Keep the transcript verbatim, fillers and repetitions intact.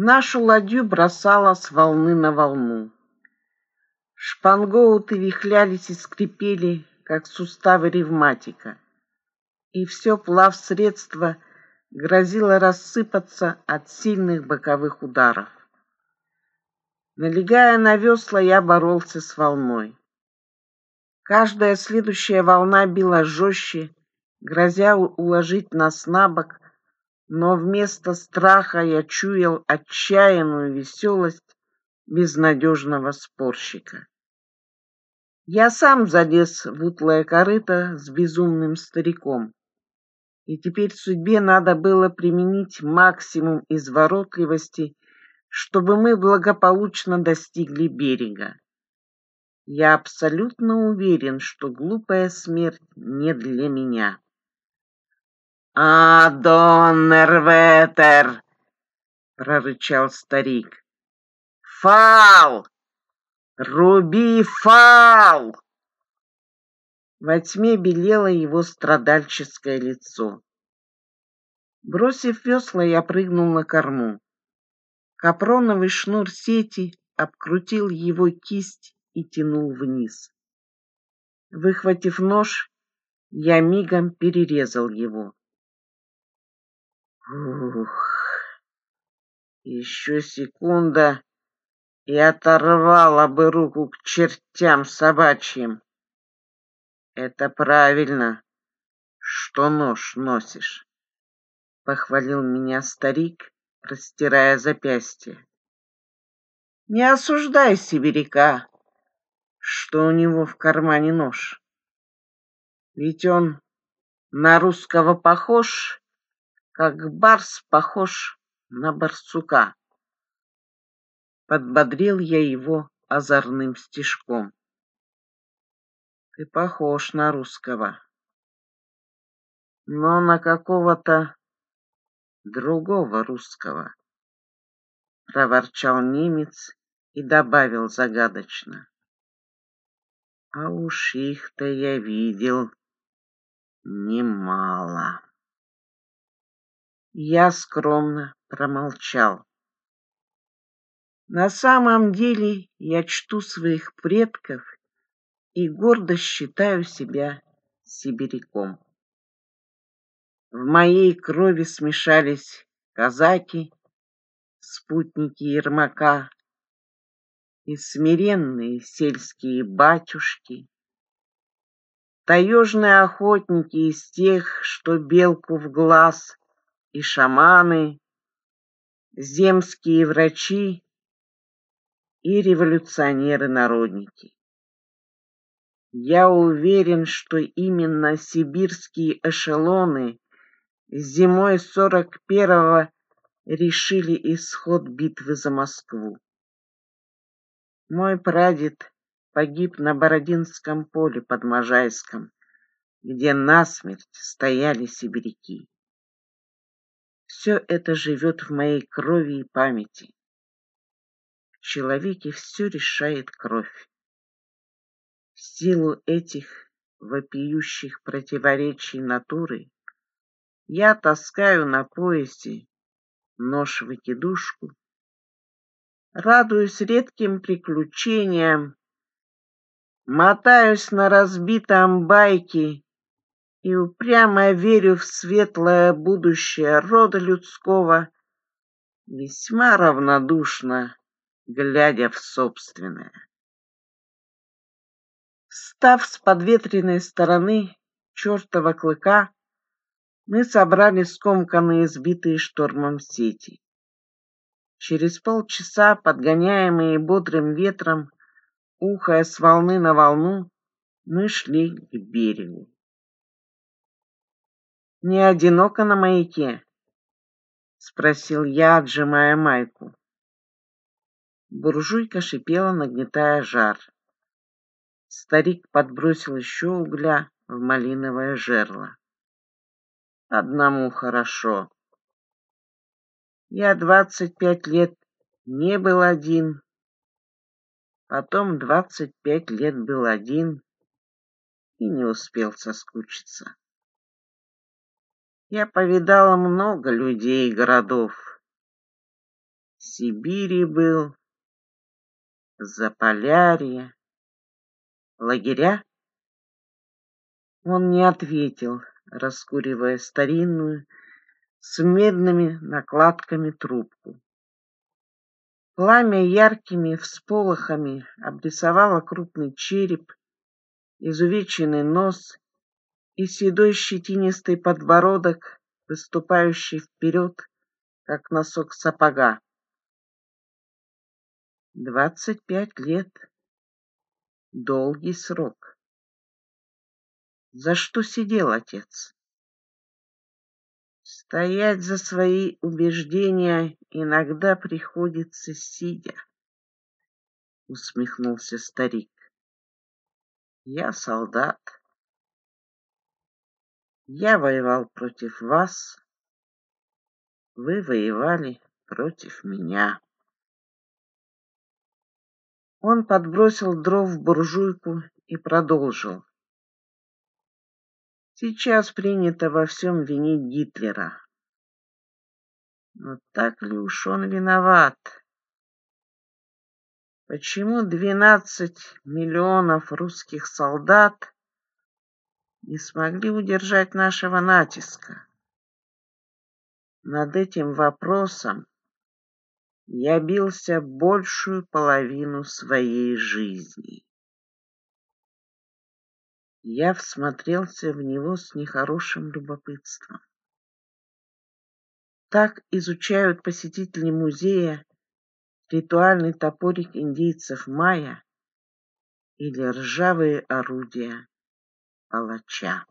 Нашу ладью бросала с волны на волну. Шпангоуты вихлялись и скрипели, как суставы ревматика, и все плавсредство грозило рассыпаться от сильных боковых ударов. Налегая на весла, я боролся с волной. Каждая следующая волна била жестче, грозя уложить нас на бок, но вместо страха я чуял отчаянную веселость безнадежного спорщика. Я сам залез в утлое корыто с безумным стариком, и теперь судьбе надо было применить максимум изворотливости, чтобы мы благополучно достигли берега. Я абсолютно уверен, что глупая смерть не для меня. «А, Доннерветер!» — прорычал старик. «Фал! Руби фал!» Во тьме белело его страдальческое лицо. Бросив весла, я прыгнул на корму. Капроновый шнур сети обкрутил его кисть и тянул вниз. Выхватив нож, я мигом перерезал его. Ух, еще секунда, и оторвала бы руку к чертям собачьим. Это правильно, что нож носишь, похвалил меня старик, растирая запястье. Не осуждай сибиряка, что у него в кармане нож. Ведь он на русского похож, как барс похож на барсука. Подбодрил я его озорным стишком. Ты похож на русского, но на какого-то другого русского, проворчал немец и добавил загадочно. А уж их-то я видел немало. Я скромно промолчал. На самом деле я чту своих предков и гордо считаю себя сибиряком. В моей крови смешались казаки, спутники Ермака, и смиренные сельские батюшки, таежные охотники из тех, что белку в глаз, и шаманы, земские врачи и революционеры-народники. Я уверен, что именно сибирские эшелоны зимой сорок первого решили исход битвы за Москву. Мой прадед погиб на Бородинском поле под Можайском, где насмерть стояли сибиряки. Все это живет в моей крови и памяти. В человеке все решает кровь. В силу этих вопиющих противоречий натуры я таскаю на поясе нож-выкидушку, радуюсь редким приключениям, мотаюсь на разбитом байке и упрямо верю в светлое будущее рода людского, весьма равнодушно глядя в собственное. Встав с подветренной стороны чертова клыка, мы собрали скомканные сбитые штормом сети. Через полчаса, подгоняемые бодрым ветром, ухая с волны на волну, мы шли к берегу. «Не одиноко на маяке?» — спросил я, отжимая майку. Буржуйка шипела, нагнетая жар. Старик подбросил еще угля в малиновое жерло. Одному хорошо. Я двадцать пять лет не был один, потом двадцать пять лет был один и не успел соскучиться. Я повидала много людей и городов. Сибири был, Заполярье, лагеря? Он не ответил, раскуривая старинную с медными накладками трубку. Пламя яркими всполохами обрисовало крупный череп, изувеченный нос и седой щетинистый подбородок, выступающий вперед, как носок сапога. Двадцать пять лет. Долгий срок. За что сидел отец? Стоять за свои убеждения иногда приходится сидя, усмехнулся старик. Я солдат. Я воевал против вас, вы воевали против меня. Он подбросил дров в буржуйку и продолжил. Сейчас принято во всем винить Гитлера. Но так ли уж он виноват? Почему двенадцать миллионов русских солдат не смогли удержать нашего натиска? Над этим вопросом я бился большую половину своей жизни. Я всмотрелся в него с нехорошим любопытством. Так изучают посетители музея ритуальный топорик индейцев майя или ржавые орудия палача.